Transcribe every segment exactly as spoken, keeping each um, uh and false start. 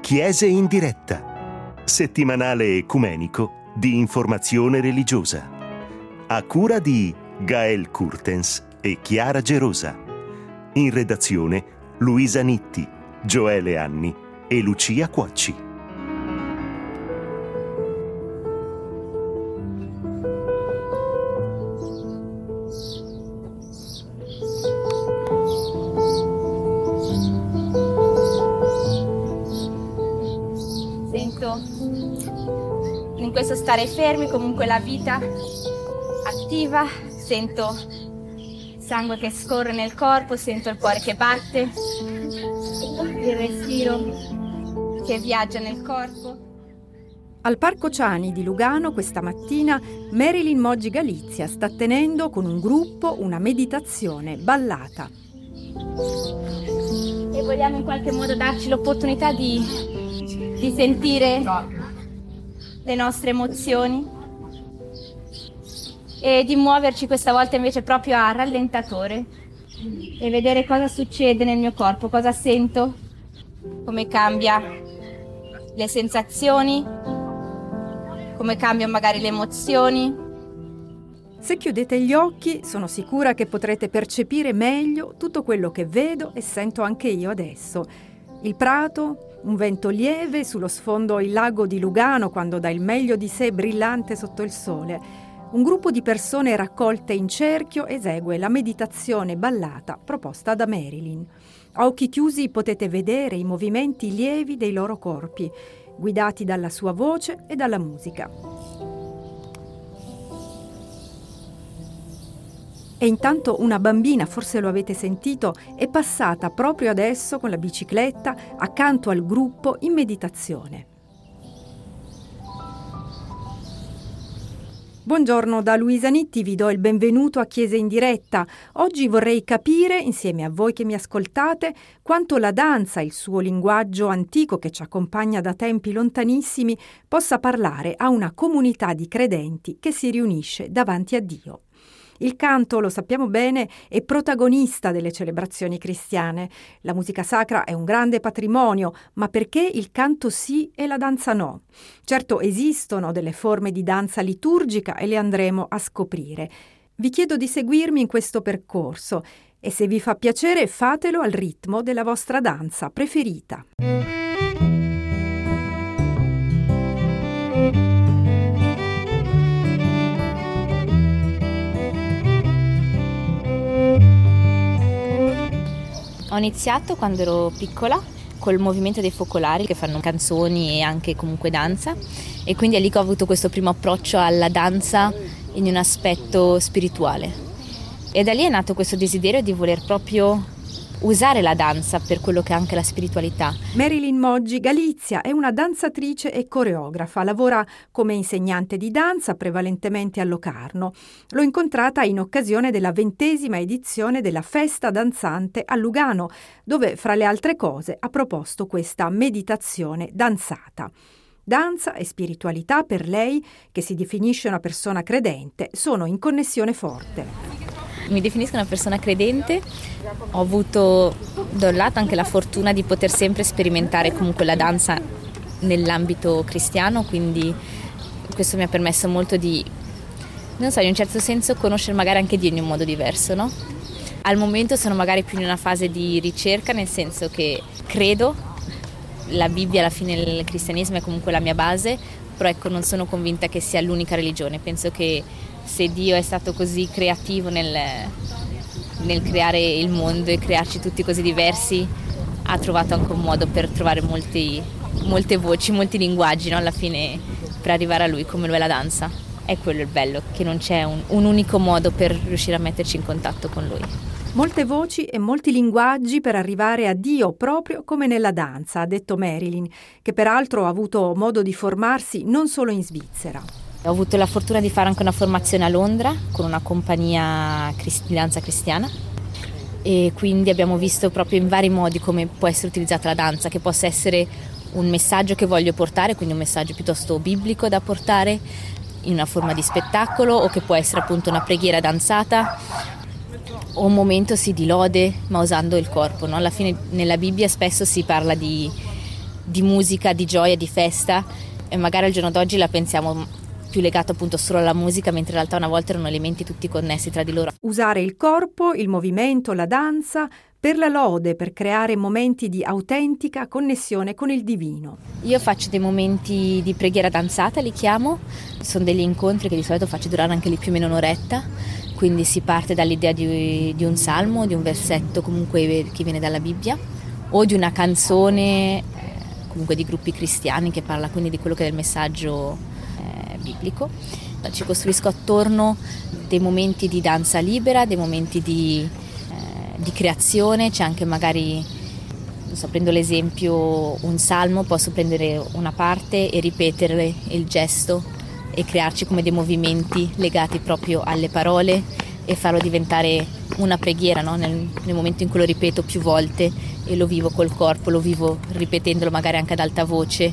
Chiese in diretta, settimanale ecumenico di informazione religiosa, a cura di Gael Kurtens e Chiara Gerosa. In redazione Luisa Nitti, Gioele Anni e Lucia Cuocci. In questo stare fermi, comunque la vita attiva, sento sangue che scorre nel corpo, sento il cuore che batte, il respiro che viaggia nel corpo. Al Parco Ciani di Lugano questa mattina Marilyn Moggi Galizia sta tenendo con un gruppo una meditazione ballata. E vogliamo in qualche modo darci l'opportunità di, di sentire le nostre emozioni e di muoverci questa volta invece proprio a rallentatore e vedere cosa succede nel mio corpo, cosa sento, come cambia le sensazioni, come cambiano magari le emozioni. Se chiudete gli occhi, sono sicura che potrete percepire meglio tutto quello che vedo e sento anche io adesso. Il prato, un vento lieve, sullo sfondo il lago di Lugano quando dà il meglio di sé brillante sotto il sole. Un gruppo di persone raccolte in cerchio esegue la meditazione ballata proposta da Marilyn. A occhi chiusi potete vedere i movimenti lievi dei loro corpi, guidati dalla sua voce e dalla musica. E intanto una bambina, forse lo avete sentito, è passata proprio adesso con la bicicletta accanto al gruppo in meditazione. Buongiorno da Luisa Nitti, vi do il benvenuto a Chiese in diretta. Oggi vorrei capire, insieme a voi che mi ascoltate, quanto la danza, il suo linguaggio antico che ci accompagna da tempi lontanissimi, possa parlare a una comunità di credenti che si riunisce davanti a Dio. Il canto, lo sappiamo bene, è protagonista delle celebrazioni cristiane. La musica sacra è un grande patrimonio, ma perché il canto sì e la danza no? Certo, esistono delle forme di danza liturgica e le andremo a scoprire. Vi chiedo di seguirmi in questo percorso e se vi fa piacere fatelo al ritmo della vostra danza preferita. Ho iniziato quando ero piccola col movimento dei focolari che fanno canzoni e anche comunque danza, e quindi è lì che ho avuto questo primo approccio alla danza in un aspetto spirituale, e da lì è nato questo desiderio di voler proprio usare la danza per quello che è anche la spiritualità. Marilyn Moggi Galizia è una danzatrice e coreografa, lavora come insegnante di danza prevalentemente a Locarno. L'ho incontrata in occasione della ventesima edizione della Festa Danzante a Lugano, dove fra le altre cose ha proposto questa meditazione danzata. Danza e spiritualità per lei, che si definisce una persona credente, sono in connessione forte. Mi definisco una persona credente, ho avuto da un lato anche la fortuna di poter sempre sperimentare comunque la danza nell'ambito cristiano, quindi questo mi ha permesso molto di, non so, in un certo senso conoscere magari anche Dio in un modo diverso, no? Al momento sono magari più in una fase di ricerca, nel senso che credo, la Bibbia alla fine il cristianesimo è comunque la mia base, però ecco non sono convinta che sia l'unica religione, penso che se Dio è stato così creativo nel, nel creare il mondo e crearci tutti così diversi, ha trovato anche un modo per trovare molti, molte voci, molti linguaggi, no? Alla fine per arrivare a Lui, come lo è la danza. È quello il bello, che non c'è un, un unico modo per riuscire a metterci in contatto con Lui. Molte voci e molti linguaggi per arrivare a Dio, proprio come nella danza, ha detto Marilyn, che peraltro ha avuto modo di formarsi non solo in Svizzera. Ho avuto la fortuna di fare anche una formazione a Londra con una compagnia di danza cristiana, e quindi abbiamo visto proprio in vari modi come può essere utilizzata la danza, che possa essere un messaggio che voglio portare, quindi un messaggio piuttosto biblico da portare in una forma di spettacolo, o che può essere appunto una preghiera danzata o un momento sì di lode ma usando il corpo, no? Alla fine nella Bibbia spesso si parla di di musica, di gioia, di festa, e magari al giorno d'oggi la pensiamo più legata appunto solo alla musica, mentre in realtà una volta erano elementi tutti connessi tra di loro. Usare il corpo, il movimento, la danza per la lode, per creare momenti di autentica connessione con il divino. Io faccio dei momenti di preghiera danzata, li chiamo, sono degli incontri che di solito faccio durare anche lì più o meno un'oretta, quindi si parte dall'idea di, di un salmo, di un versetto comunque che viene dalla Bibbia, o di una canzone eh, comunque di gruppi cristiani che parla quindi di quello che è il messaggio eh, biblico. Ci costruisco attorno dei momenti di danza libera, dei momenti di di creazione, c'è anche magari, non so, prendo l'esempio, un salmo, posso prendere una parte e ripetere il gesto e crearci come dei movimenti legati proprio alle parole e farlo diventare una preghiera, no? nel, nel momento in cui lo ripeto più volte e lo vivo col corpo, lo vivo ripetendolo magari anche ad alta voce,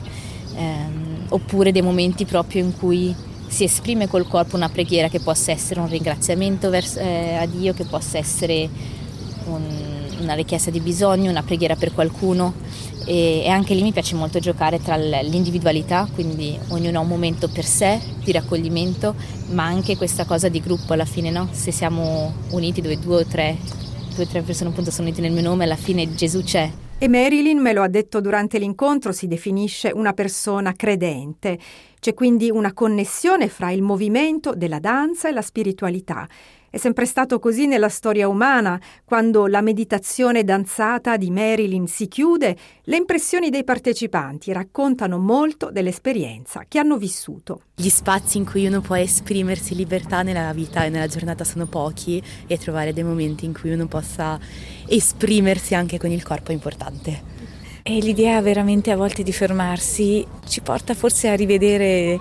ehm, oppure dei momenti proprio in cui si esprime col corpo una preghiera che possa essere un ringraziamento verso, eh, a Dio, che possa essere Un, una richiesta di bisogno, una preghiera per qualcuno, e, e anche lì mi piace molto giocare tra l'individualità, quindi ognuno ha un momento per sé di raccoglimento, ma anche questa cosa di gruppo alla fine, no? Se siamo uniti, dove due o tre, due o tre persone appunto sono unite nel mio nome, alla fine Gesù c'è. E Marilyn me lo ha detto durante l'incontro, si definisce una persona credente. C'è quindi una connessione fra il movimento della danza e la spiritualità. È sempre stato così nella storia umana. Quando la meditazione danzata di Marilyn si chiude, le impressioni dei partecipanti raccontano molto dell'esperienza che hanno vissuto. Gli spazi in cui uno può esprimersi in libertà nella vita e nella giornata sono pochi, e trovare dei momenti in cui uno possa esprimersi anche con il corpo è importante. E l'idea veramente a volte di fermarsi ci porta forse a rivedere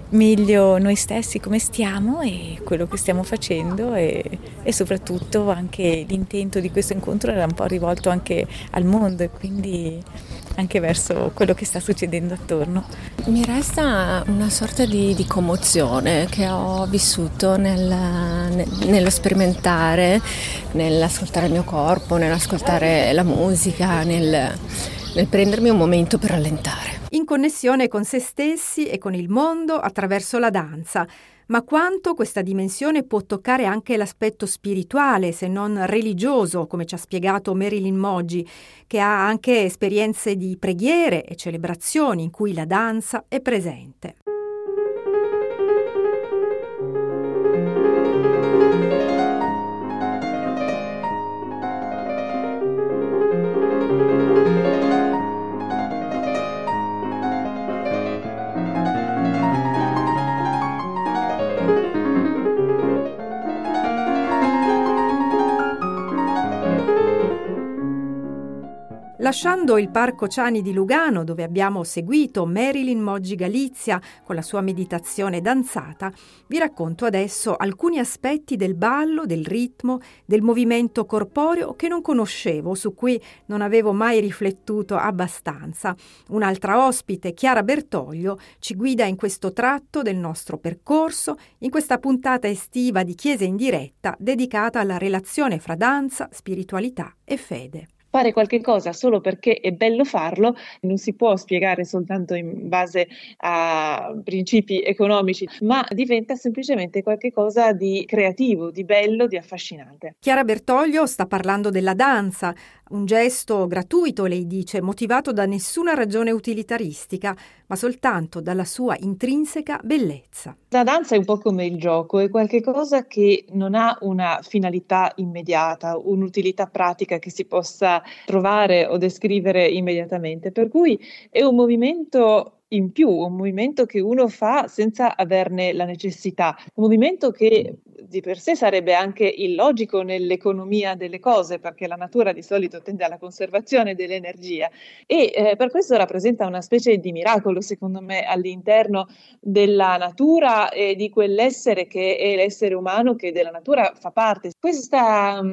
meglio noi stessi, come stiamo e quello che stiamo facendo, e, e soprattutto anche l'intento di questo incontro era un po' rivolto anche al mondo e quindi anche verso quello che sta succedendo attorno. Mi resta una sorta di, di commozione che ho vissuto nel, nel, nello sperimentare, nell'ascoltare il mio corpo, nell'ascoltare la musica, nel, nel prendermi un momento per rallentare. In connessione con se stessi e con il mondo attraverso la danza. Ma quanto questa dimensione può toccare anche l'aspetto spirituale, se non religioso, come ci ha spiegato Marilyn Moggi, che ha anche esperienze di preghiere e celebrazioni in cui la danza è presente. Lasciando il Parco Ciani di Lugano, dove abbiamo seguito Marilyn Moggi Galizia con la sua meditazione danzata, vi racconto adesso alcuni aspetti del ballo, del ritmo, del movimento corporeo che non conoscevo, su cui non avevo mai riflettuto abbastanza. Un'altra ospite, Chiara Bertoglio, ci guida in questo tratto del nostro percorso, in questa puntata estiva di Chiesa in diretta dedicata alla relazione fra danza, spiritualità e fede. Fare qualche cosa solo perché è bello farlo non si può spiegare soltanto in base a principi economici, ma diventa semplicemente qualche cosa di creativo, di bello, di affascinante. Chiara Bertoglio sta parlando della danza, un gesto gratuito, lei dice, motivato da nessuna ragione utilitaristica, ma soltanto dalla sua intrinseca bellezza. La danza è un po' come il gioco, è qualche cosa che non ha una finalità immediata, un'utilità pratica che si possa trovare o descrivere immediatamente, per cui è un movimento in più, un movimento che uno fa senza averne la necessità, un movimento che di per sé sarebbe anche illogico nell'economia delle cose, perché la natura di solito tende alla conservazione dell'energia e eh, per questo rappresenta una specie di miracolo, secondo me, all'interno della natura e di quell'essere che è l'essere umano, che della natura fa parte. Questa um,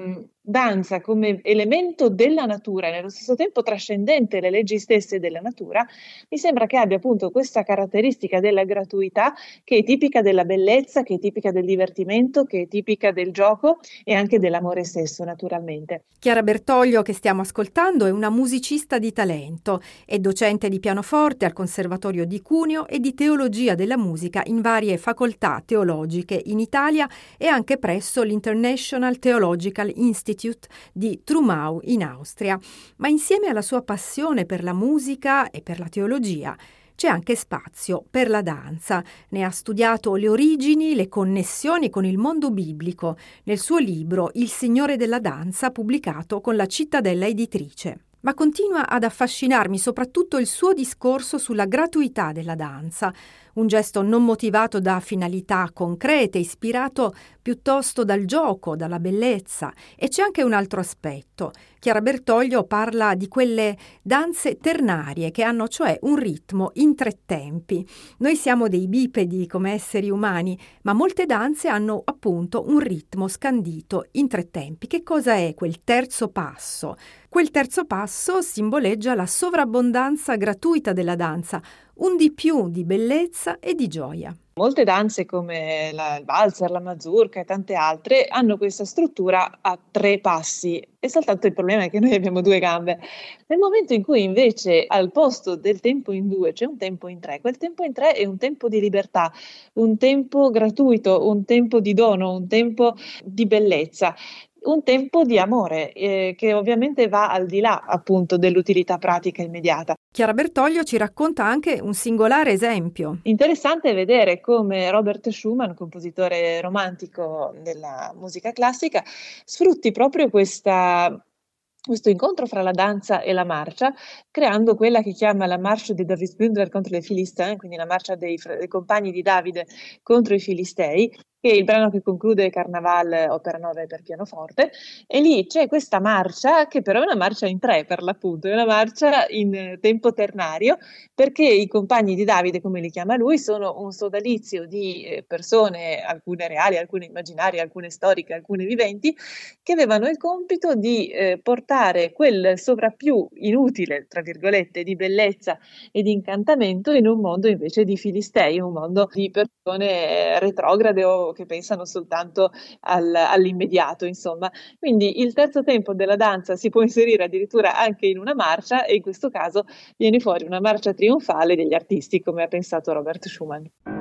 danza come elemento della natura e nello stesso tempo trascendente le leggi stesse della natura, mi sembra che abbia appunto questa caratteristica della gratuità che è tipica della bellezza, che è tipica del divertimento, che è tipica del gioco e anche dell'amore stesso, naturalmente. Chiara Bertoglio, che stiamo ascoltando, è una musicista di talento, è docente di pianoforte al Conservatorio di Cuneo e di teologia della musica in varie facoltà teologiche in Italia e anche presso l'International Theological Institute di Trumau in Austria. Ma insieme alla sua passione per la musica e per la teologia c'è anche spazio per la danza. Ne ha studiato le origini, le connessioni con il mondo biblico nel suo libro Il Signore della danza, pubblicato con la Cittadella Editrice. Ma continua ad affascinarmi soprattutto il suo discorso sulla gratuità della danza, un gesto non motivato da finalità concrete, ispirato piuttosto dal gioco, dalla bellezza. E c'è anche un altro aspetto. Chiara Bertoglio parla di quelle danze ternarie che hanno cioè un ritmo in tre tempi. Noi siamo dei bipedi come esseri umani, ma molte danze hanno appunto un ritmo scandito in tre tempi. Che cosa è quel terzo passo? Quel terzo passo simboleggia la sovrabbondanza gratuita della danza, un di più di bellezza e di gioia. Molte danze come la, il valzer, la mazurka e tante altre hanno questa struttura a tre passi e soltanto il problema è che noi abbiamo due gambe. Nel momento in cui invece al posto del tempo in due c'è un tempo in tre, quel tempo in tre è un tempo di libertà, un tempo gratuito, un tempo di dono, un tempo di bellezza. Un tempo di amore eh, che ovviamente va al di là appunto dell'utilità pratica immediata. Chiara Bertoglio ci racconta anche un singolare esempio. Interessante vedere come Robert Schumann, compositore romantico della musica classica, sfrutti proprio questa questo incontro fra la danza e la marcia, creando quella che chiama la Marche di Davidsbündler contro le Filistei, quindi la marcia dei, dei compagni di Davide contro i Filistei, che è il brano che conclude Carnaval opera nove per pianoforte, e lì c'è questa marcia che però è una marcia in tre per l'appunto, è una marcia in tempo ternario, perché i compagni di Davide, come li chiama lui, sono un sodalizio di persone, alcune reali, alcune immaginarie, alcune storiche, alcune viventi, che avevano il compito di eh, portare quel sovrappiù inutile, tra virgolette, di bellezza e di incantamento in un mondo invece di Filistei, un mondo di persone retrograde o che pensano soltanto al, all'immediato, insomma. Quindi il terzo tempo della danza si può inserire addirittura anche in una marcia e in questo caso viene fuori una marcia trionfale degli artisti, come ha pensato Robert Schumann.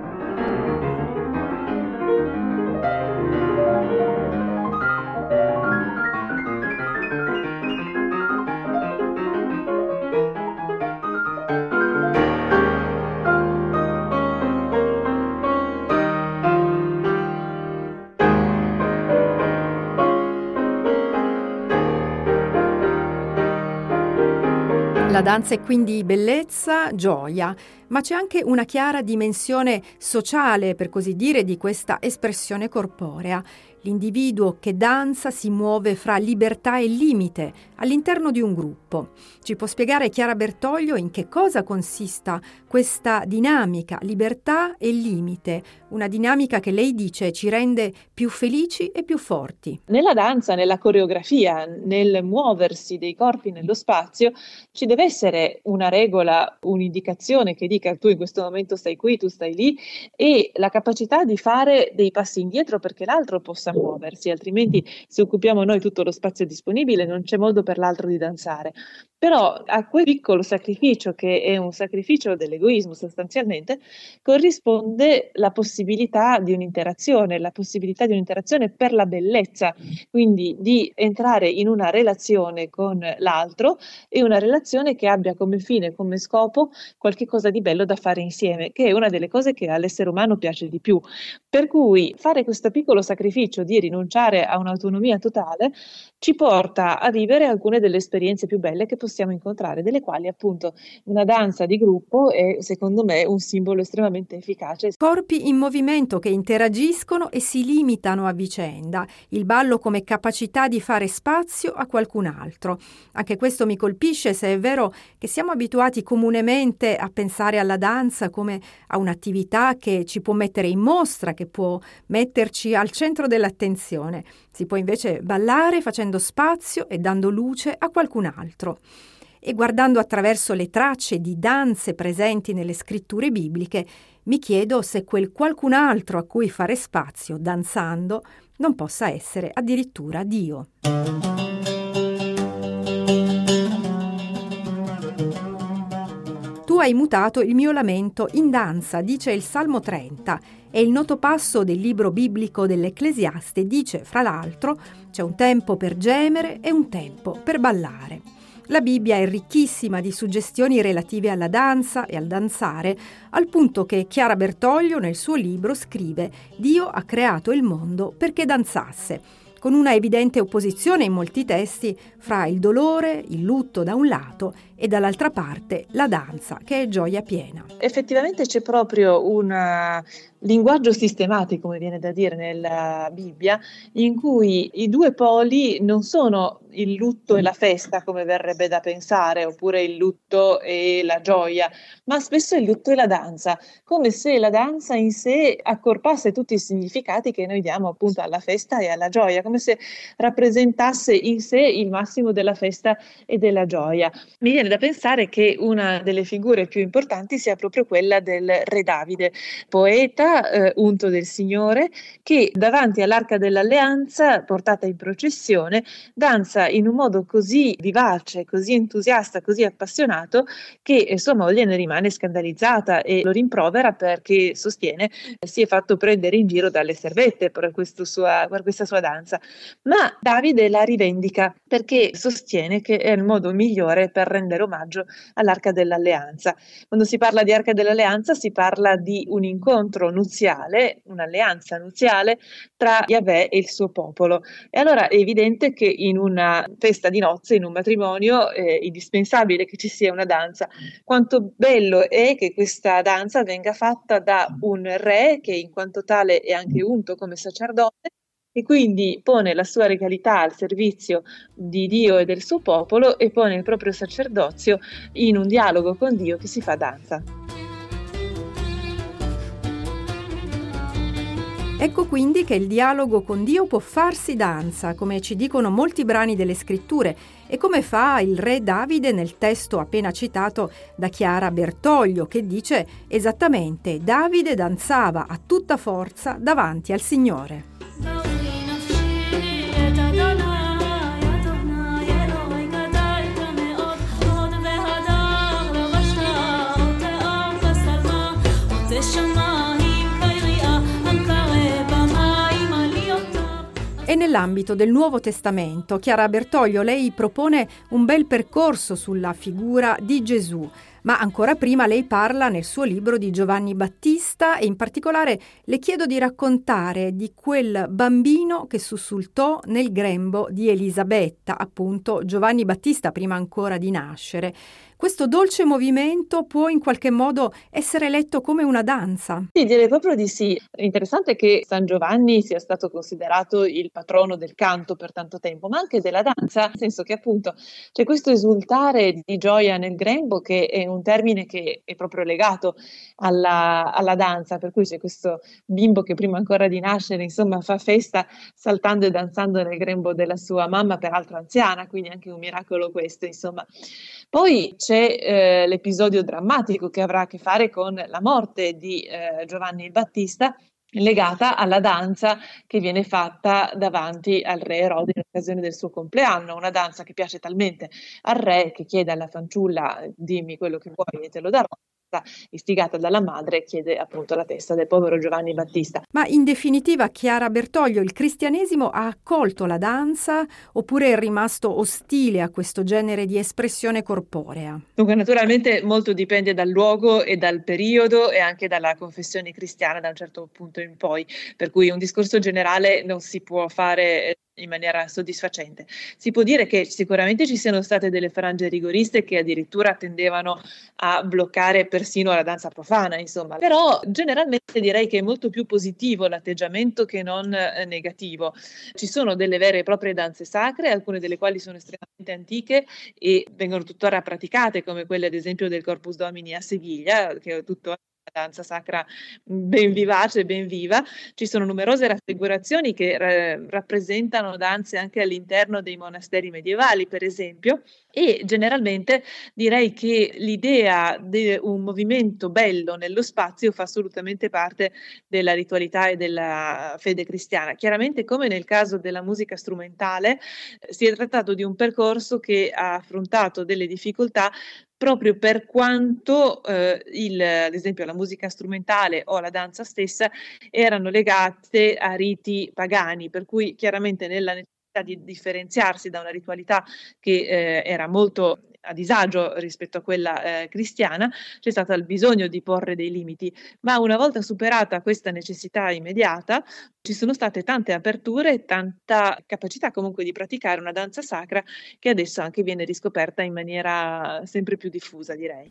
La danza è quindi bellezza, gioia, ma c'è anche una chiara dimensione sociale, per così dire, di questa espressione corporea. L'individuo che danza si muove fra libertà e limite all'interno di un gruppo. Ci può spiegare Chiara Bertoglio in che cosa consista questa dinamica, libertà e limite, una dinamica che lei dice ci rende più felici e più forti. Nella danza, nella coreografia, nel muoversi dei corpi nello spazio, ci deve essere una regola, un'indicazione che dica tu in questo momento stai qui, tu stai lì, e la capacità di fare dei passi indietro perché l'altro possa muoversi, altrimenti se occupiamo noi tutto lo spazio disponibile non c'è modo per l'altro di danzare. Però a quel piccolo sacrificio, che è un sacrificio dell'egoismo sostanzialmente, corrisponde la possibilità di un'interazione, la possibilità di un'interazione per la bellezza, quindi di entrare in una relazione con l'altro e una relazione che abbia come fine, come scopo, qualche cosa di bello da fare insieme, che è una delle cose che all'essere umano piace di più. Per cui fare questo piccolo sacrificio di rinunciare a un'autonomia totale ci porta a vivere alcune delle esperienze più belle che possiamo possiamo incontrare, delle quali appunto una danza di gruppo è secondo me un simbolo estremamente efficace. Corpi in movimento che interagiscono e si limitano a vicenda, il ballo come capacità di fare spazio a qualcun altro. Anche questo mi colpisce, se è vero che siamo abituati comunemente a pensare alla danza come a un'attività che ci può mettere in mostra, che può metterci al centro dell'attenzione. Si può invece ballare facendo spazio e dando luce a qualcun altro. E guardando attraverso le tracce di danze presenti nelle scritture bibliche, mi chiedo se quel qualcun altro a cui fare spazio danzando non possa essere addirittura Dio. Tu hai mutato il mio lamento in danza, dice il Salmo trenta, e il noto passo del libro biblico dell'Ecclesiaste dice, fra l'altro, c'è un tempo per gemere e un tempo per ballare. La Bibbia è ricchissima di suggestioni relative alla danza e al danzare, al punto che Chiara Bertoglio nel suo libro scrive «Dio ha creato il mondo perché danzasse», con una evidente opposizione in molti testi fra il dolore, il lutto da un lato e dall'altra parte la danza, che è gioia piena. Effettivamente c'è proprio un uh, linguaggio sistematico, come viene da dire nella Bibbia, in cui i due poli non sono il lutto e la festa, come verrebbe da pensare, oppure il lutto e la gioia, ma spesso il lutto e la danza, come se la danza in sé accorpasse tutti i significati che noi diamo appunto alla festa e alla gioia, come se rappresentasse in sé il massimo della festa e della gioia. Mi viene da pensare che una delle figure più importanti sia proprio quella del re Davide, poeta eh, unto del Signore, che davanti all'Arca dell'Alleanza, portata in processione, danza in un modo così vivace, così entusiasta, così appassionato, che eh, sua moglie ne rimane scandalizzata e lo rimprovera perché sostiene eh, si è fatto prendere in giro dalle servette per, questo sua, per questa sua danza. Ma Davide la rivendica perché sostiene che è il modo migliore per rendere omaggio all'Arca dell'Alleanza. Quando si parla di Arca dell'Alleanza si parla di un incontro nuziale, un'alleanza nuziale tra Yahweh e il suo popolo. E allora è evidente che in una festa di nozze, in un matrimonio, è indispensabile che ci sia una danza. Quanto bello è che questa danza venga fatta da un re che in quanto tale è anche unto come sacerdote, e quindi pone la sua regalità al servizio di Dio e del suo popolo e pone il proprio sacerdozio in un dialogo con Dio che si fa danza. Ecco quindi che il dialogo con Dio può farsi danza, come ci dicono molti brani delle scritture, e come fa il re Davide nel testo appena citato da Chiara Bertoglio, che dice esattamente: Davide danzava a tutta forza davanti al Signore. E nell'ambito del Nuovo Testamento, Chiara Bertoglio, lei propone un bel percorso sulla figura di Gesù, ma ancora prima lei parla nel suo libro di Giovanni Battista e in particolare le chiedo di raccontare di quel bambino che sussultò nel grembo di Elisabetta, appunto Giovanni Battista prima ancora di nascere. Questo dolce movimento può in qualche modo essere letto come una danza? Sì, direi proprio di sì. È interessante che San Giovanni sia stato considerato il patrono del canto per tanto tempo, ma anche della danza, nel senso che appunto c'è questo esultare di gioia nel grembo, che è un termine che è proprio legato alla, alla danza, per cui c'è questo bimbo che prima ancora di nascere, insomma, fa festa saltando e danzando nel grembo della sua mamma, peraltro anziana, quindi anche un miracolo questo, insomma. Poi c'è eh, l'episodio drammatico che avrà a che fare con la morte di eh, Giovanni il Battista, legata alla danza che viene fatta davanti al re Erode in occasione del suo compleanno, una danza che piace talmente al re che chiede alla fanciulla: dimmi quello che vuoi e te lo darò. Istigata dalla madre, chiede appunto la testa del povero Giovanni Battista. Ma in definitiva, Chiara Bertoglio, il cristianesimo ha accolto la danza oppure è rimasto ostile a questo genere di espressione corporea? Dunque, naturalmente molto dipende dal luogo e dal periodo e anche dalla confessione cristiana da un certo punto in poi, per cui un discorso generale non si può fare in maniera soddisfacente. Si può dire che sicuramente ci siano state delle frange rigoriste che addirittura tendevano a bloccare persino la danza profana, insomma, però generalmente direi che è molto più positivo l'atteggiamento che non eh, negativo. Ci sono delle vere e proprie danze sacre, alcune delle quali sono estremamente antiche e vengono tuttora praticate, come quelle ad esempio del Corpus Domini a Siviglia, che è tuttora danza sacra ben vivace, ben viva. Ci sono numerose raffigurazioni che eh, rappresentano danze anche all'interno dei monasteri medievali, per esempio, e generalmente direi che l'idea di un movimento bello nello spazio fa assolutamente parte della ritualità e della fede cristiana. Chiaramente, come nel caso della musica strumentale, si è trattato di un percorso che ha affrontato delle difficoltà proprio per quanto eh, il, ad esempio la musica strumentale o la danza stessa erano legate a riti pagani, per cui chiaramente nella necessità di differenziarsi da una ritualità che eh, era molto a disagio rispetto a quella eh, cristiana, c'è stato il bisogno di porre dei limiti, ma una volta superata questa necessità immediata ci sono state tante aperture e tanta capacità comunque di praticare una danza sacra che adesso anche viene riscoperta in maniera sempre più diffusa, direi.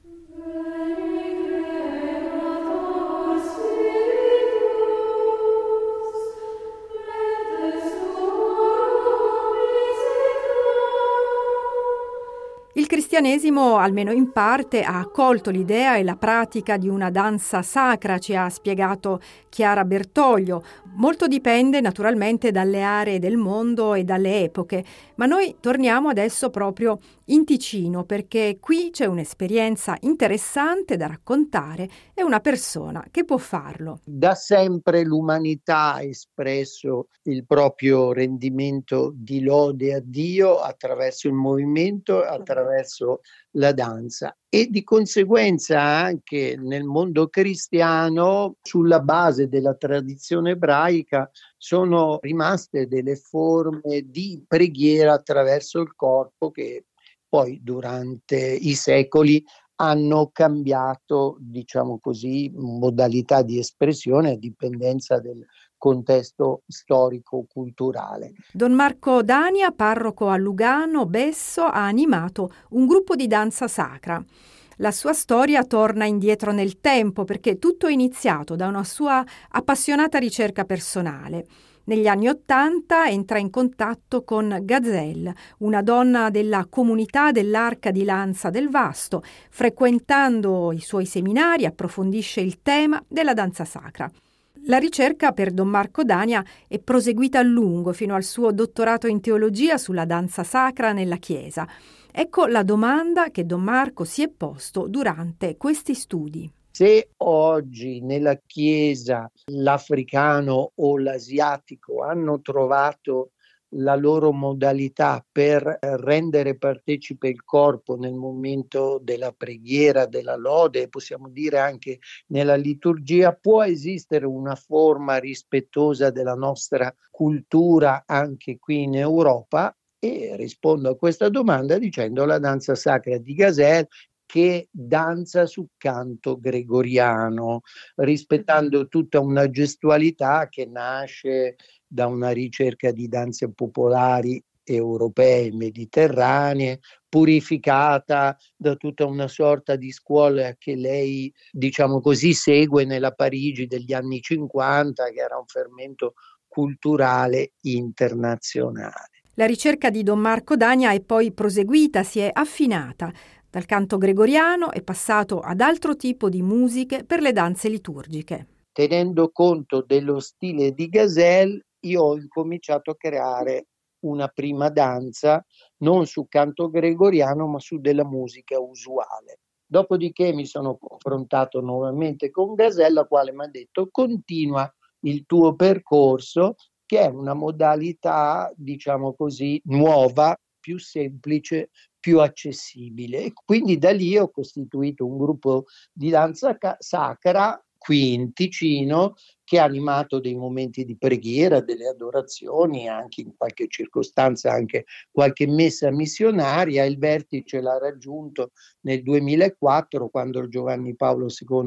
Il cristianesimo, almeno in parte, ha accolto l'idea e la pratica di una danza sacra, ci ha spiegato Chiara Bertoglio. Molto dipende naturalmente dalle aree del mondo e dalle epoche, ma noi torniamo adesso proprio in Ticino perché qui c'è un'esperienza interessante da raccontare e una persona che può farlo. Da sempre l'umanità ha espresso il proprio rendimento di lode a Dio attraverso il movimento, attraverso la danza, e di conseguenza anche nel mondo cristiano, sulla base della tradizione ebraica, sono rimaste delle forme di preghiera attraverso il corpo che poi durante i secoli hanno cambiato, diciamo così, modalità di espressione a dipendenza del contesto storico-culturale. Don Marco Dania, parroco a Lugano, Besso, ha animato un gruppo di danza sacra. La sua storia torna indietro nel tempo perché tutto è iniziato da una sua appassionata ricerca personale. Negli anni Ottanta entra in contatto con Gazelle, una donna della comunità dell'Arca di Lanza del Vasto. Frequentando i suoi seminari approfondisce il tema della danza sacra. La ricerca per Don Marco Dania è proseguita a lungo fino al suo dottorato in teologia sulla danza sacra nella Chiesa. Ecco la domanda che Don Marco si è posto durante questi studi. Se oggi nella Chiesa l'africano o l'asiatico hanno trovato la loro modalità per rendere partecipe il corpo nel momento della preghiera, della lode, possiamo dire anche nella liturgia, può esistere una forma rispettosa della nostra cultura anche qui in Europa? E rispondo a questa domanda dicendo la danza sacra di Gazelle, che danza su canto gregoriano, rispettando tutta una gestualità che nasce da una ricerca di danze popolari europee, mediterranee, purificata da tutta una sorta di scuola che lei, diciamo così, segue nella Parigi degli anni cinquanta, che era un fermento culturale internazionale. La ricerca di Don Marco Dania è poi proseguita, si è affinata. Dal canto gregoriano è passato ad altro tipo di musiche per le danze liturgiche. Tenendo conto dello stile di Gazelle, io ho incominciato a creare una prima danza non su canto gregoriano ma su della musica usuale. Dopodiché mi sono confrontato nuovamente con Gazelle, la quale mi ha detto continua il tuo percorso, che è una modalità, diciamo così, nuova, più semplice, più accessibile. E quindi da lì ho costituito un gruppo di danza ca- sacra qui in Ticino, che ha animato dei momenti di preghiera, delle adorazioni, anche in qualche circostanza anche qualche messa missionaria. Il vertice l'ha raggiunto nel duemilaquattro, quando Giovanni Paolo secondo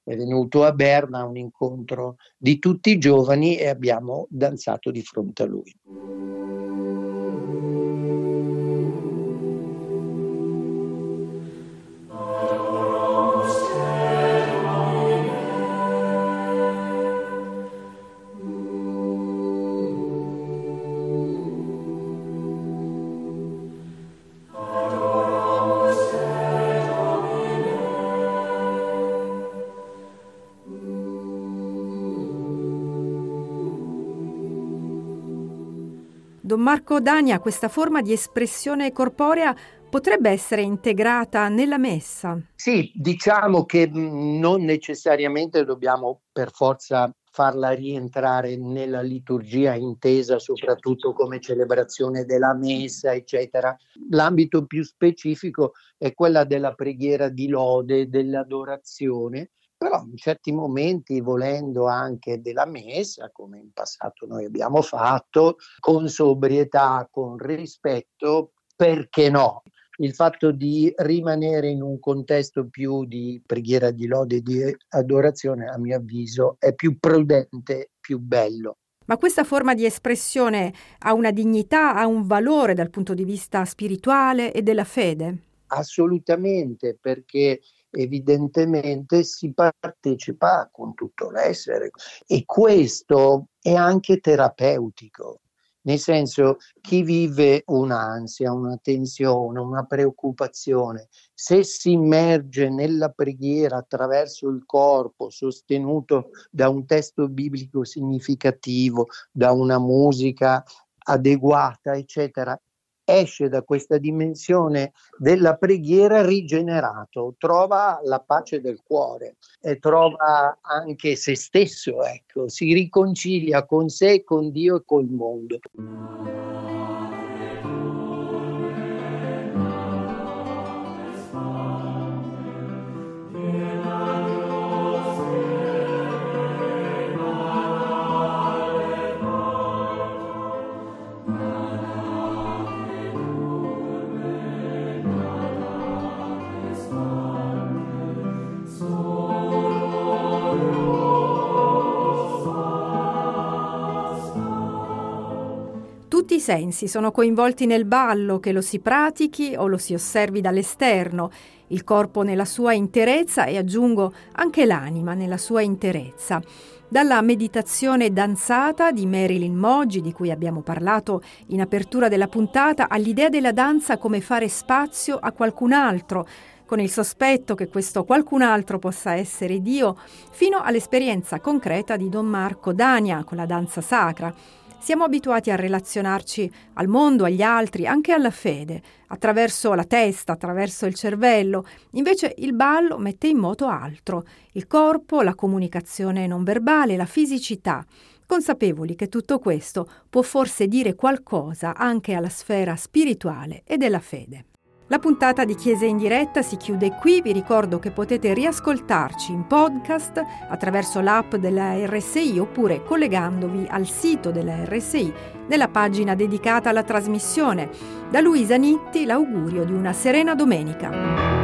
è venuto a Berna a un incontro di tutti i giovani e abbiamo danzato di fronte a lui. Don Marco Dania, questa forma di espressione corporea potrebbe essere integrata nella messa? Sì, diciamo che non necessariamente dobbiamo per forza farla rientrare nella liturgia intesa soprattutto come celebrazione della messa, eccetera. L'ambito più specifico è quella della preghiera di lode, dell'adorazione, però in certi momenti, volendo anche della messa, come in passato noi abbiamo fatto, con sobrietà, con rispetto, perché no? Il fatto di rimanere in un contesto più di preghiera di lode e di adorazione, a mio avviso, è più prudente, più bello. Ma questa forma di espressione ha una dignità, ha un valore dal punto di vista spirituale e della fede? Assolutamente, perché evidentemente si partecipa con tutto l'essere e questo è anche terapeutico, nel senso, chi vive un'ansia, una tensione, una preoccupazione, se si immerge nella preghiera attraverso il corpo sostenuto da un testo biblico significativo, da una musica adeguata, eccetera, esce da questa dimensione della preghiera rigenerato, trova la pace del cuore e trova anche se stesso, ecco, si riconcilia con sé, con Dio e col mondo. Tutti i sensi sono coinvolti nel ballo, che lo si pratichi o lo si osservi dall'esterno, il corpo nella sua interezza e aggiungo anche l'anima nella sua interezza. Dalla meditazione danzata di Marilyn Moggi, di cui abbiamo parlato in apertura della puntata, all'idea della danza come fare spazio a qualcun altro, con il sospetto che questo qualcun altro possa essere Dio, fino all'esperienza concreta di Don Marco Dania con la danza sacra. Siamo abituati a relazionarci al mondo, agli altri, anche alla fede, attraverso la testa, attraverso il cervello. Invece il ballo mette in moto altro, il corpo, la comunicazione non verbale, la fisicità, consapevoli che tutto questo può forse dire qualcosa anche alla sfera spirituale e della fede. La puntata di Chiesa in diretta si chiude qui, vi ricordo che potete riascoltarci in podcast attraverso l'app della R S I oppure collegandovi al sito della R S I nella pagina dedicata alla trasmissione. Da Luisa Nitti l'augurio di una serena domenica.